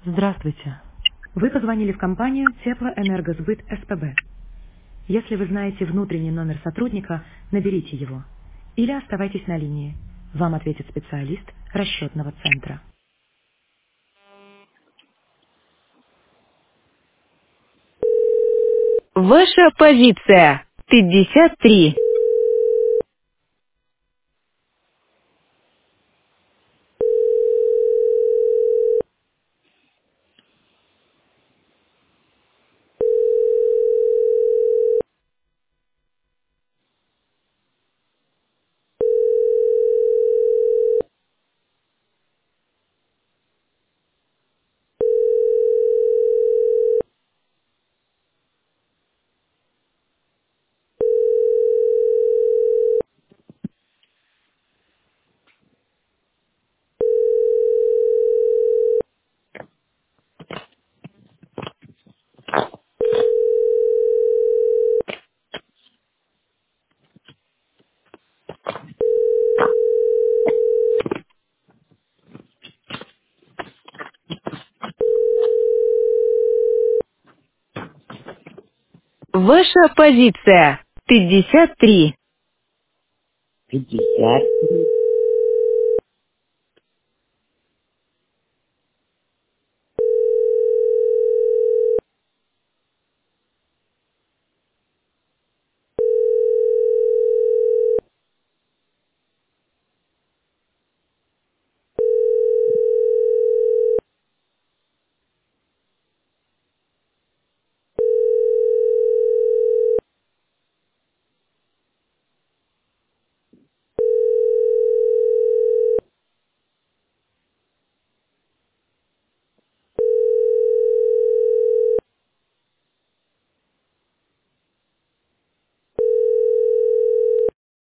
Здравствуйте. Вы позвонили в компанию Теплоэнергосбыт СПБ. Если вы знаете внутренний номер сотрудника, наберите его. Или оставайтесь на линии. Вам ответит специалист расчетного центра. Ваша позиция 53. Ваша позиция 53. 50.